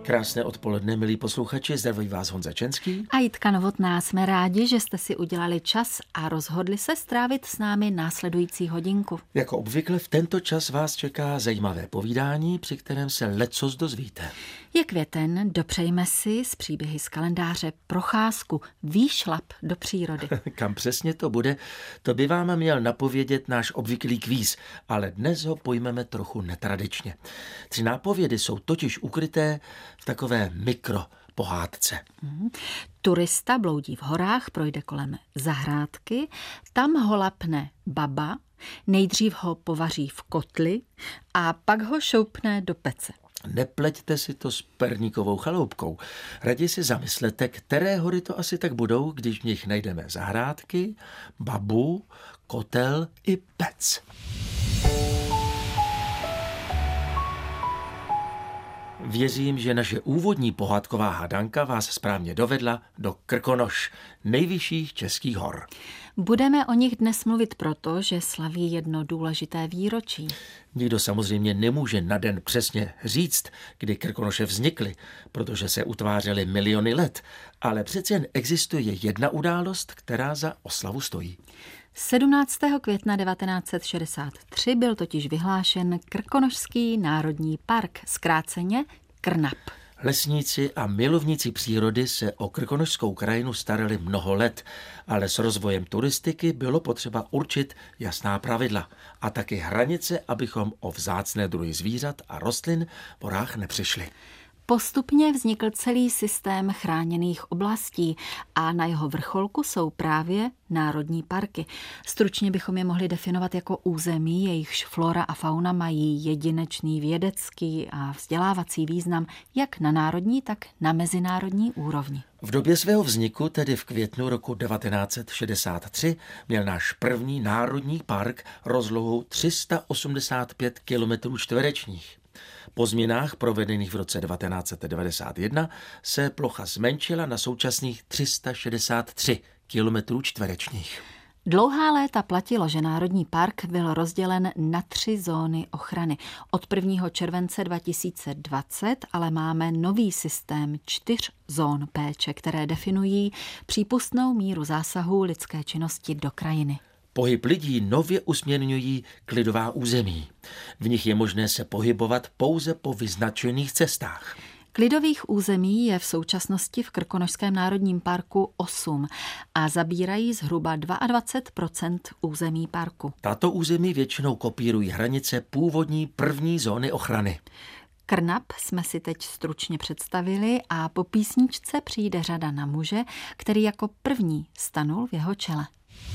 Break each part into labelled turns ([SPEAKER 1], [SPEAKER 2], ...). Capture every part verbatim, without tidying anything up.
[SPEAKER 1] Krásné odpoledne, milí posluchači, zdraví vás Honza Čenský
[SPEAKER 2] a Jitka Novotná. Jsme rádi, že jste si udělali čas a rozhodli se strávit s námi následující hodinku.
[SPEAKER 1] Jako obvykle v tento čas vás čeká zajímavé povídání, při kterém se lecos dozvíte.
[SPEAKER 2] Je květen, dopřejme si z příběhy z kalendáře procházku, výšlap do přírody.
[SPEAKER 1] Kam přesně to bude, to by vám měl napovědět náš obvyklý kvíz, ale dnes ho pojmeme trochu netradičně. Tři nápovědy jsou totiž ukryté v takové mikropohádce.
[SPEAKER 2] Mm. Turista bloudí v horách, projde kolem zahrádky, tam ho lapne baba, nejdřív ho povaří v kotli a pak ho šoupne do pece.
[SPEAKER 1] Nepleťte si to s perníkovou chaloupkou. Raději si zamyslete, které hory to asi tak budou, když v nich najdeme zahrádky, babu, kotel i pec. Věřím, že naše úvodní pohádková hádanka vás správně dovedla do Krkonoš, nejvyšších českých hor.
[SPEAKER 2] Budeme o nich dnes mluvit proto, že slaví jedno důležité výročí.
[SPEAKER 1] Nikdo samozřejmě nemůže na den přesně říct, kdy Krkonoše vznikly, protože se utvářely miliony let, ale přece jen existuje jedna událost, která za oslavu stojí.
[SPEAKER 2] sedmnáctého května devatenáct set šedesát tři byl totiž vyhlášen Krkonošský národní park, zkráceně KRNAP.
[SPEAKER 1] Lesníci a milovníci přírody se o krkonošskou krajinu starali mnoho let, ale s rozvojem turistiky bylo potřeba určit jasná pravidla a taky hranice, abychom o vzácné druhy zvířat a rostlin v horách nepřišli.
[SPEAKER 2] Postupně vznikl celý systém chráněných oblastí a na jeho vrcholku jsou právě národní parky. Stručně bychom je mohli definovat jako území, jejichž flora a fauna mají jedinečný vědecký a vzdělávací význam jak na národní, tak na mezinárodní úrovni.
[SPEAKER 1] V době svého vzniku, tedy v květnu roku devatenáct set šedesát tři, měl náš první národní park rozlohu tři sta osmdesát pět kilometrů čtverečních. Po změnách provedených v roce devatenáct set devadesát jedna se plocha zmenšila na současných tři sta šedesát tři kilometrů čtverečních.
[SPEAKER 2] Dlouhá léta platilo, že Národní park byl rozdělen na tři zóny ochrany. Od prvního července dva tisíce dvacet ale máme nový systém čtyř zón péče, které definují přípustnou míru zásahu lidské činnosti do krajiny.
[SPEAKER 1] Pohyb lidí nově usměrňují klidová území. V nich je možné se pohybovat pouze po vyznačených cestách.
[SPEAKER 2] Klidových území je v současnosti v Krkonošském národním parku osm a zabírají zhruba dvacet dva procent území parku.
[SPEAKER 1] Tato území většinou kopírují hranice původní první zóny ochrany.
[SPEAKER 2] KRNAP jsme si teď stručně představili a po písničce přijde řada na muže, který jako první stanul v jeho čele.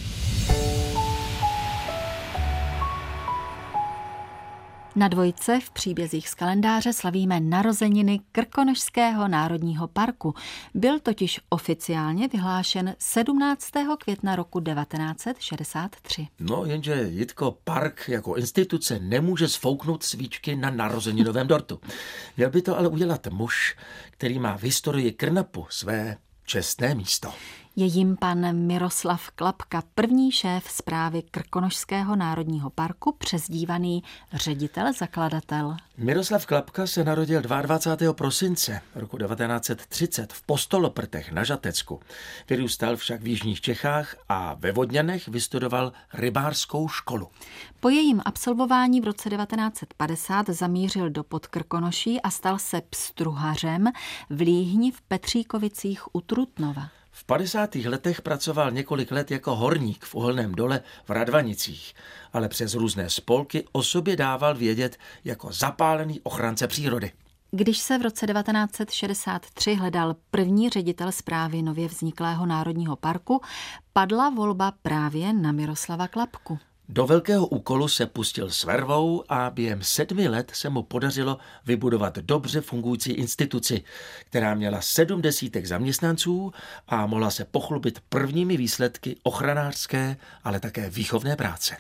[SPEAKER 2] Na dvojce v příbězích z kalendáře slavíme narozeniny Krkonošského národního parku. Byl totiž oficiálně vyhlášen sedmnáctého května roku devatenáct set šedesát tři.
[SPEAKER 1] No jenže, Jitko, park jako instituce nemůže sfouknout svíčky na narozeninovém dortu. Měl by to ale udělat muž, který má v historii KRNAPu své čestné místo.
[SPEAKER 2] Je jim pan Miroslav Klapka, první šéf správy Krkonošského národního parku, přezdívaný ředitel zakladatel.
[SPEAKER 1] Miroslav Klapka se narodil dvacátého druhého prosince roku devatenáct set třicet v Postoloprtech na Žatecku. Vyrůstal však v jižních Čechách a ve Vodňanech vystudoval rybářskou školu.
[SPEAKER 2] Po jejím absolvování v roce devatenáct set padesát zamířil do Podkrkonoší a stal se pstruhařem v Líhni v Petříkovicích u Trutnova.
[SPEAKER 1] V padesátých letech pracoval několik let jako horník v uhelném dole v Radvanicích, ale přes různé spolky o sobě dával vědět jako zapálený ochránce přírody.
[SPEAKER 2] Když se v roce devatenáct set šedesát tři hledal první ředitel správy nově vzniklého národního parku, padla volba právě na Miroslava Klapku.
[SPEAKER 1] Do velkého úkolu se pustil s vervou a během sedmi let se mu podařilo vybudovat dobře fungující instituci, která měla sedm desítek zaměstnanců a mohla se pochlubit prvními výsledky ochranářské, ale také výchovné práce.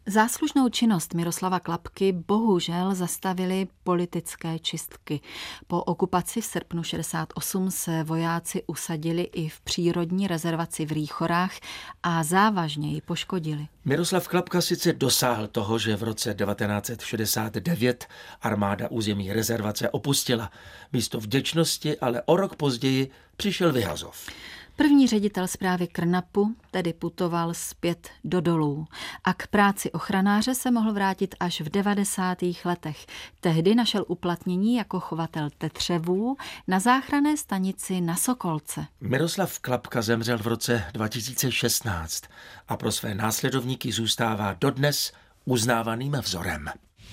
[SPEAKER 2] Záslužnou činnost Miroslava Klapky bohužel zastavily politické čistky. Po okupaci v srpnu šedesát osm se vojáci usadili i v přírodní rezervaci v Rýchorách a závažně ji poškodili.
[SPEAKER 1] Miroslav Klapka sice dosáhl toho, že v roce devatenáct set šedesát devět armáda území rezervace opustila. Místo vděčnosti ale o rok později přišel vyhazov.
[SPEAKER 2] První ředitel správy Krnapu tedy putoval zpět do dolů a k práci ochranáře se mohl vrátit až v devadesátých letech. Tehdy našel uplatnění jako chovatel tetřevů na záchranné stanici na Sokolce.
[SPEAKER 1] Miroslav Klapka zemřel v roce dva tisíce šestnáct a pro své následovníky zůstává dodnes uznávaným vzorem.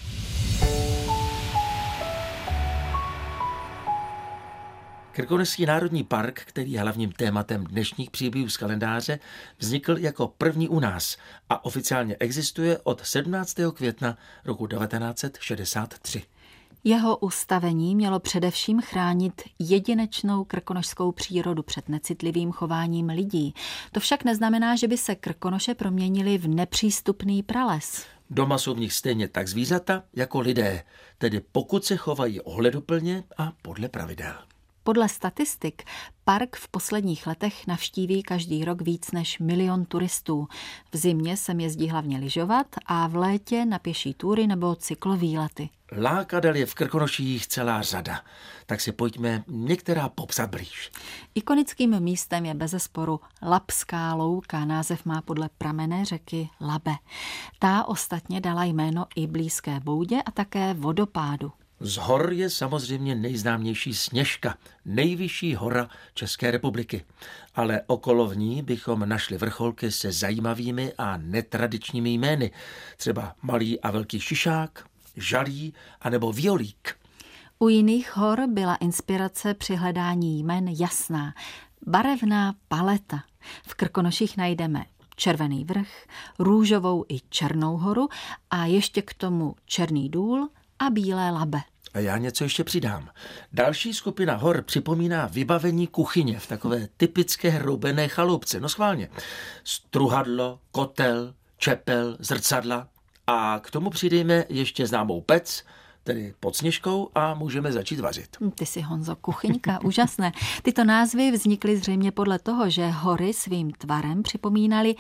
[SPEAKER 1] Krkonošský národní park, který je hlavním tématem dnešních příběhů z kalendáře, vznikl jako první u nás a oficiálně existuje od sedmnáctého května roku devatenáct set šedesát tři.
[SPEAKER 2] Jeho ustavení mělo především chránit jedinečnou krkonošskou přírodu před necitlivým chováním lidí. To však neznamená, že by se Krkonoše proměnily v nepřístupný prales.
[SPEAKER 1] Doma jsou v nich stejně tak zvířata jako lidé, tedy pokud se chovají ohleduplně a podle pravidel.
[SPEAKER 2] Podle statistik park v posledních letech navštíví každý rok víc než milion turistů. V zimě sem jezdí hlavně lyžovat a v létě na pěší túry nebo cyklovýlety.
[SPEAKER 1] Lákadel je v Krkonoších celá řada, tak si pojďme některá popsat blíž.
[SPEAKER 2] Ikonickým místem je bezesporu Labská louka, název má podle pramenné řeky Labe. Ta ostatně dala jméno i blízké boudě a také vodopádu.
[SPEAKER 1] Z hor je samozřejmě nejznámější Sněžka, nejvyšší hora České republiky. Ale okolo v ní bychom našli vrcholky se zajímavými a netradičními jmény. Třeba Malý a Velký Šišák, Žalí anebo Violík.
[SPEAKER 2] U jiných hor byla inspirace při hledání jmen jasná. Barevná paleta. V Krkonoších najdeme Červený vrch, Růžovou i Černou horu a ještě k tomu Černý důl a Bílé Labe.
[SPEAKER 1] A já něco ještě přidám. Další skupina hor připomíná vybavení kuchyně v takové typické hroubené chaloupce. No schválně. Struhadlo, kotel, čepel, zrcadla a k tomu přidejme ještě známou pec, tedy pod Sněžkou, a můžeme začít vařit.
[SPEAKER 2] Ty jsi, Honzo, kuchyňka, úžasné. Tyto názvy vznikly zřejmě podle toho, že hory svým tvarem připomínaly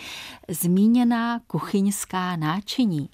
[SPEAKER 2] zmíněná kuchyňská náčiní.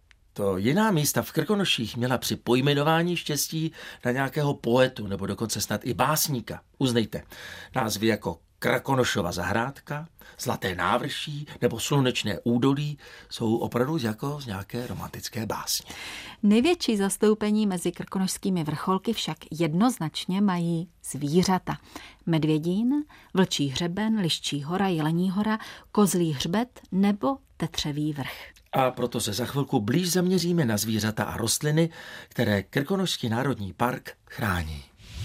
[SPEAKER 1] To jiná místa v Krkonoších měla při pojmenování štěstí na nějakého poetu nebo dokonce snad i básníka. Uznejte, názvy jako Krkonošova zahrádka, Zlaté návrší nebo Slunečné údolí jsou opravdu jako z nějaké romantické básně.
[SPEAKER 2] Největší zastoupení mezi krkonošskými vrcholky však jednoznačně mají zvířata. Medvědín, Vlčí hřeben, Liščí hora, Jelení hora, Kozlý hřbet nebo Tetřevý vrch.
[SPEAKER 1] A proto se za chvilku blíž zaměříme na zvířata a rostliny, které Krkonošský národní park chrání.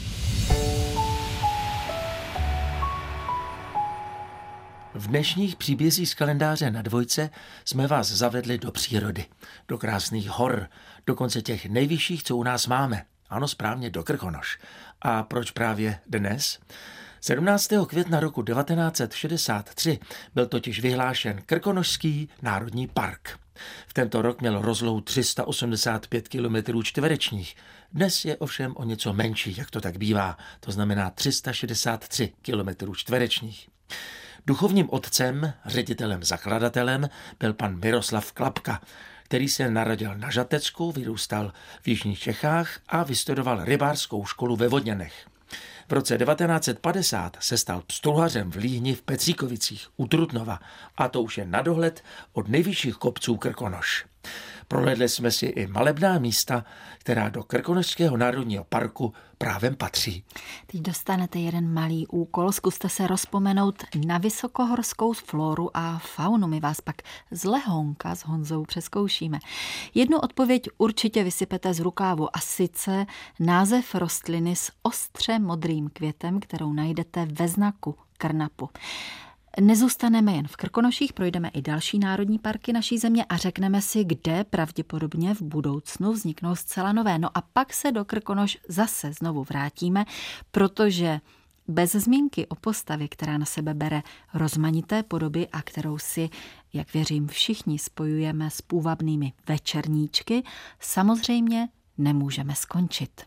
[SPEAKER 1] V dnešních příbězích z kalendáře na dvojce jsme vás zavedli do přírody, do krásných hor, dokonce těch nejvyšších, co u nás máme. Ano, správně, do Krkonoš. A proč právě dnes? sedmnáctého května roku devatenáct set šedesát tři byl totiž vyhlášen Krkonošský národní park. V tento rok měl rozlohu tři sta osmdesát pět kilometrů čtverečních. Dnes je ovšem o něco menší, jak to tak bývá, to znamená tři sta šedesát tři kilometrů čtverečních. Duchovním otcem, ředitelem, zakladatelem byl pan Miroslav Klapka, který se narodil na Žatecku, vyrůstal v jižních Čechách a vystudoval rybářskou školu ve Vodňanech. V roce devatenáct set padesát se stal pstruhařem v Líhni v Petříkovicích u Trutnova a to už je na dohled od nejvyšších kopců Krkonoš. Prohlédli jsme si i malebná místa, která do Krkonošského národního parku právem patří.
[SPEAKER 2] Teď dostanete jeden malý úkol, zkuste se rozpomenout na vysokohorskou floru a faunu. My vás pak z lehonka s Honzou přeskoušíme. Jednu odpověď určitě vysypete z rukávu a sice název rostliny s ostře modrým květem, kterou najdete ve znaku Krnapu. Nezůstaneme jen v Krkonoších, projdeme i další národní parky naší země a řekneme si, kde pravděpodobně v budoucnu vzniknou zcela nové. No a pak se do Krkonoš zase znovu vrátíme, protože bez zmínky o postavě, která na sebe bere rozmanité podoby a kterou si jak věřím všichni spojujeme s půvabnými večerníčky, samozřejmě nemůžeme skončit.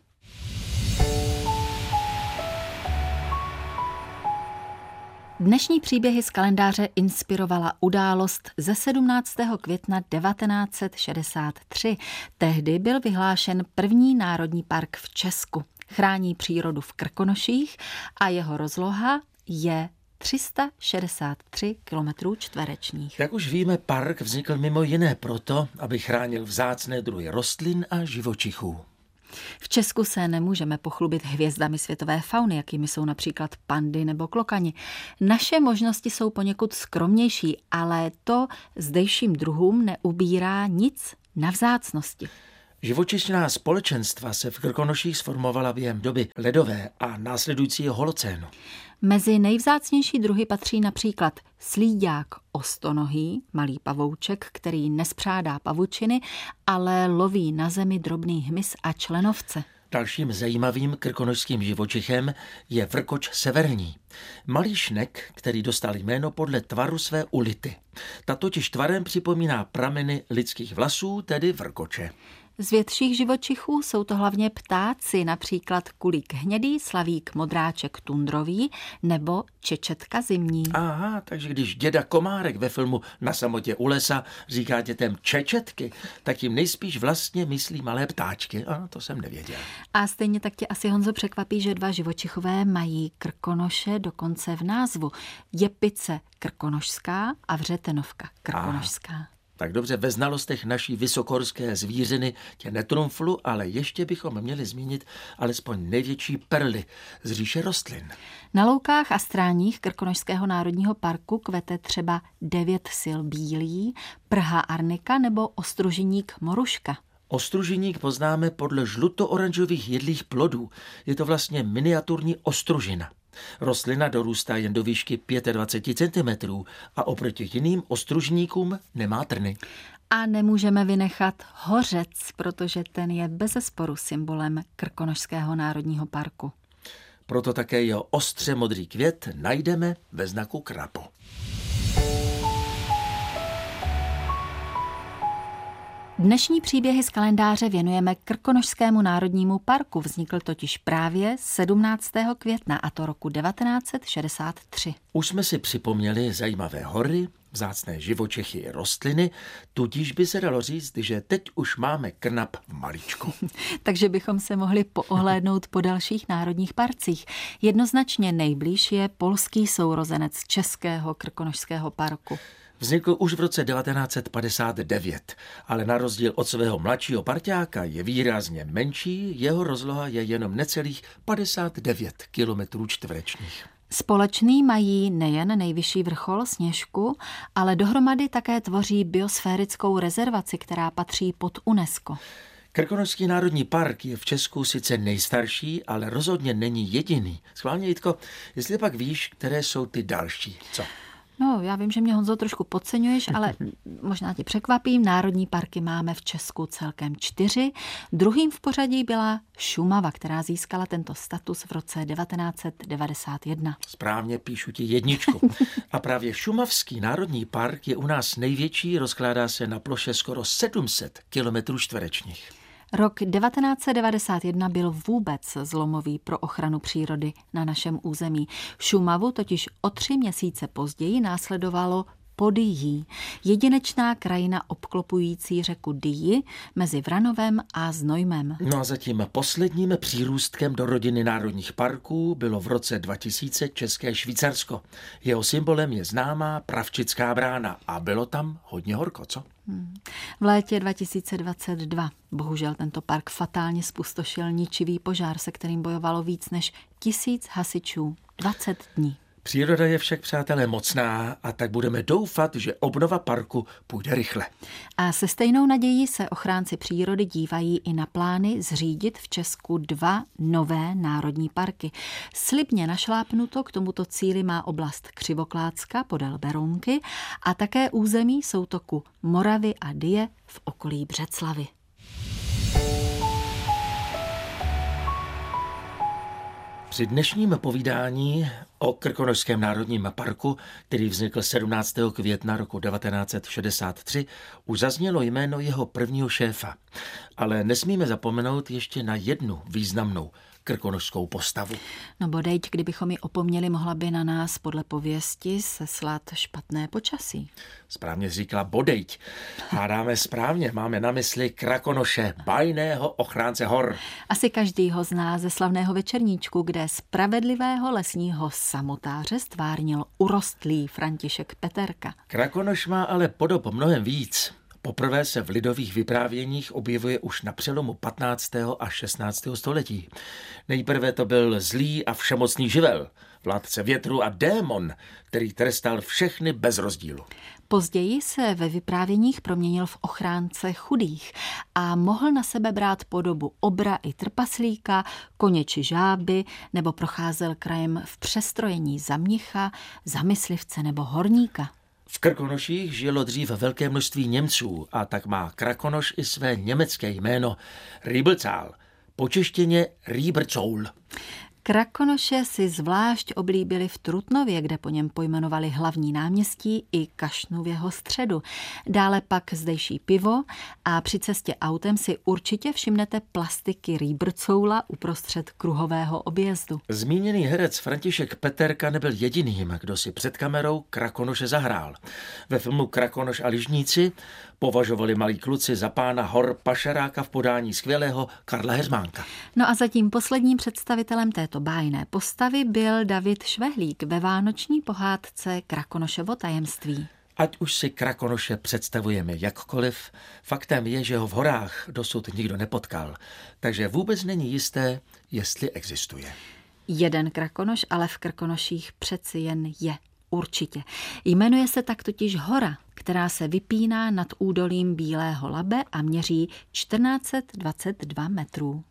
[SPEAKER 2] Dnešní příběhy z kalendáře inspirovala událost ze sedmnáctého května devatenáct set šedesát tři. Tehdy byl vyhlášen první národní park v Česku. Chrání přírodu v Krkonoších a jeho rozloha je tři sta šedesát tři kilometrů čtverečních.
[SPEAKER 1] Jak už víme, park vznikl mimo jiné proto, aby chránil vzácné druhy rostlin a živočichů.
[SPEAKER 2] V Česku se nemůžeme pochlubit hvězdami světové fauny, jakými jsou například pandy nebo klokani. Naše možnosti jsou poněkud skromnější, ale to zdejším druhům neubírá nic na vzácnosti.
[SPEAKER 1] Živočišná společenstva se v Krkonoších sformovala během doby ledové a následujícího holocénu.
[SPEAKER 2] Mezi nejvzácnější druhy patří například slíďák ostonohý, malý pavouček, který nespřádá pavučiny, ale loví na zemi drobný hmyz a členovce.
[SPEAKER 1] Dalším zajímavým krkonošským živočichem je vrkoč severní. Malý šnek, který dostal jméno podle tvaru své ulity. Ta totiž tvarem připomíná prameny lidských vlasů, tedy vrkoče.
[SPEAKER 2] Z větších živočichů jsou to hlavně ptáci, například kulík hnědý, slavík modráček tundrový nebo čečetka zimní.
[SPEAKER 1] Aha, takže když děda Komárek ve filmu Na samotě u lesa říká dětem čečetky, tak jim nejspíš vlastně myslí malé ptáčky. A to jsem nevěděl. A
[SPEAKER 2] stejně tak tě asi, Honzo, překvapí, že dva živočichové mají krkonoše dokonce v názvu. Jepice krkonošská a vřetenovka krkonošská. Aha.
[SPEAKER 1] Tak dobře, ve znalostech naší vysokorské zvířiny tě netrumflu, ale ještě bychom měli zmínit alespoň největší perly z říše rostlin.
[SPEAKER 2] Na loukách a stráních Krkonošského národního parku kvete třeba devět sil bílý, prha arnika nebo ostružiník moruška.
[SPEAKER 1] Ostružiník poznáme podle žluto-oranžových jedlých plodů. Je to vlastně miniaturní ostružina. Rostlina dorůstá jen do výšky dvacet pět centimetrů a oproti jiným ostružníkům nemá trny.
[SPEAKER 2] A nemůžeme vynechat hořec, protože ten je bezesporu symbolem Krkonošského národního parku.
[SPEAKER 1] Proto také jeho ostře modrý květ najdeme ve znaku krapo.
[SPEAKER 2] Dnešní příběhy z kalendáře věnujeme Krkonošskému národnímu parku. Vznikl totiž právě sedmnáctého května, a to roku devatenáct set šedesát tři.
[SPEAKER 1] Už jsme si připomněli zajímavé hory, vzácné živočichy i rostliny, tudíž by se dalo říct, že teď už máme Krnap v maličku.
[SPEAKER 2] Takže bychom se mohli poohlédnout po dalších národních parcích. Jednoznačně nejblíž je polský sourozenec Českého Krkonošského parku.
[SPEAKER 1] Vznikl už v roce devatenáct set padesát devět, ale na rozdíl od svého mladšího parťáka je výrazně menší, jeho rozloha je jenom necelých padesát devět kilometrů čtverečních.
[SPEAKER 2] Společný mají nejen nejvyšší vrchol Sněžku, ale dohromady také tvoří biosférickou rezervaci, která patří pod UNESCO.
[SPEAKER 1] Krkonošský národní park je v Česku sice nejstarší, ale rozhodně není jediný. Schválně, Jitko, jestli pak víš, které jsou ty další, co?
[SPEAKER 2] No, já vím, že mě, Honzo, trošku podceňuješ, ale možná tě překvapím. Národní parky máme v Česku celkem čtyři. Druhým v pořadí byla Šumava, která získala tento status v roce devatenáct set devadesát jedna.
[SPEAKER 1] Správně, píšu ti jedničku. A právě Šumavský národní park je u nás největší, rozkládá se na ploše skoro sedm set kilometrů čtverečních.
[SPEAKER 2] Rok devatenáct set devadesát jedna byl vůbec zlomový pro ochranu přírody na našem území. Šumavu totiž o tři měsíce později následovalo Podyjí, jedinečná krajina obklopující řeku Dyji mezi Vranovem a Znojmem.
[SPEAKER 1] No a zatím posledním přírůstkem do rodiny národních parků bylo v roce dva tisíce České Švýcarsko. Jeho symbolem je známá Pravčická brána a bylo tam hodně horko, co?
[SPEAKER 2] Hmm. V létě dva tisíce dvacet dva bohužel tento park fatálně zpustošil ničivý požár, se kterým bojovalo víc než tisíc hasičů dvacet dní.
[SPEAKER 1] Příroda je však, přátelé, mocná a tak budeme doufat, že obnova parku půjde rychle.
[SPEAKER 2] A se stejnou nadějí se ochránci přírody dívají i na plány zřídit v Česku dva nové národní parky. Slibně našlápnuto k tomuto cíli má oblast Křivoklátska podél Berounky a také území soutoku Moravy a Dyje v okolí Břeclavi.
[SPEAKER 1] Při dnešním povídání o Krkonošském národním parku, který vznikl sedmnáctého května roku devatenáct set šedesát tři, už zaznělo jméno jeho prvního šéfa. Ale nesmíme zapomenout ještě na jednu významnou krkonošskou postavu.
[SPEAKER 2] No bodejť, kdybychom ji opomněli, mohla by na nás podle pověsti seslat špatné počasí.
[SPEAKER 1] Správně říkala bodejť. Hádáme správně, máme na mysli Krakonoše, bajného ochránce hor.
[SPEAKER 2] Asi každý ho zná ze slavného večerníčku, kde spravedlivého lesního samotáře stvárnil urostlý František Peterka.
[SPEAKER 1] Krakonoš má ale podob mnohem víc. Poprvé se v lidových vyprávěních objevuje už na přelomu patnáctého a šestnáctého století. Nejprve to byl zlý a všemocný živel, vládce větru a démon, který trestal všechny bez rozdílu.
[SPEAKER 2] Později se ve vyprávěních proměnil v ochránce chudých a mohl na sebe brát podobu obra i trpaslíka, koně či žáby, nebo procházel krajem v přestrojení za mnicha, za myslivce nebo horníka.
[SPEAKER 1] V Krkonoších žilo dřív velké množství Němců a tak má Krakonoš i své německé jméno Riebelzahl, po češtině Rieberzoul.
[SPEAKER 2] Krakonoše si zvlášť oblíbili v Trutnově, kde po něm pojmenovali hlavní náměstí i kašnu v jeho středu. Dále pak zdejší pivo a při cestě autem si určitě všimnete plastiky Rieberzoula uprostřed kruhového objezdu.
[SPEAKER 1] Zmíněný herec František Peterka nebyl jediným, kdo si před kamerou Krakonoše zahrál. Ve filmu Krakonoš a lyžníci považovali malí kluci za pána hor pašeráka v podání skvělého Karla Heřmánka.
[SPEAKER 2] No a zatím posledním představitelem této bájné postavy byl David Švehlík ve vánoční pohádce Krakonošovo tajemství.
[SPEAKER 1] Ať už si Krakonoše představujeme jakkoliv, faktem je, že ho v horách dosud nikdo nepotkal, takže vůbec není jisté, jestli existuje.
[SPEAKER 2] Jeden Krakonoš ale v Krkonoších přeci jen je. Určitě. Jmenuje se tak totiž hora, která se vypíná nad údolím Bílého Labe a měří čtrnáct set dvacet dva metrů.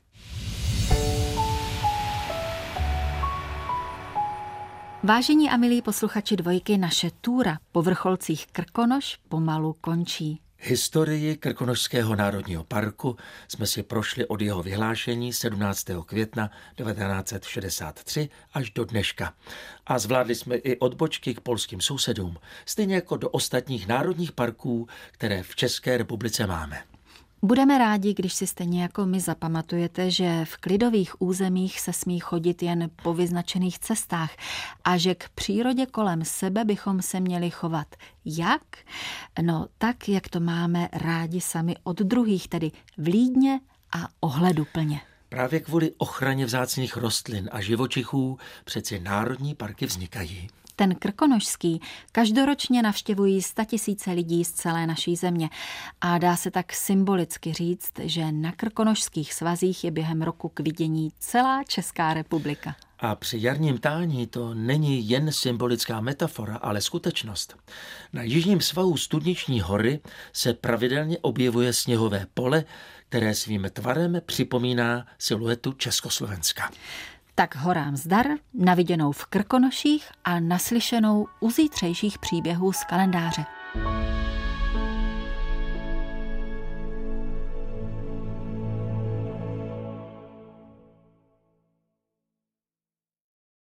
[SPEAKER 2] Vážení a milí posluchači Dvojky, naše túra po vrcholcích Krkonoš pomalu končí.
[SPEAKER 1] Historii Krkonošského národního parku jsme si prošli od jeho vyhlášení sedmnáctého května devatenáct set šedesát tři až do dneška. A zvládli jsme i odbočky k polským sousedům, stejně jako do ostatních národních parků, které v České republice máme.
[SPEAKER 2] Budeme rádi, když si stejně jako my zapamatujete, že v klidových územích se smí chodit jen po vyznačených cestách a že k přírodě kolem sebe bychom se měli chovat. Jak? No tak, jak to máme rádi sami od druhých, tedy vlídně a ohleduplně.
[SPEAKER 1] Právě kvůli ochraně vzácných rostlin a živočichů přeci národní parky vznikají.
[SPEAKER 2] Ten krkonošský každoročně navštěvují statisíce lidí z celé naší země a dá se tak symbolicky říct, že na krkonošských svazích je během roku k vidění celá Česká republika.
[SPEAKER 1] A při jarním tání to není jen symbolická metafora, ale skutečnost. Na jižním svahu Studniční hory se pravidelně objevuje sněhové pole, které svým tvarem připomíná siluetu Československa.
[SPEAKER 2] Tak horám zdar, naviděnou v Krkonoších a naslyšenou u zítřejších příběhů z kalendáře.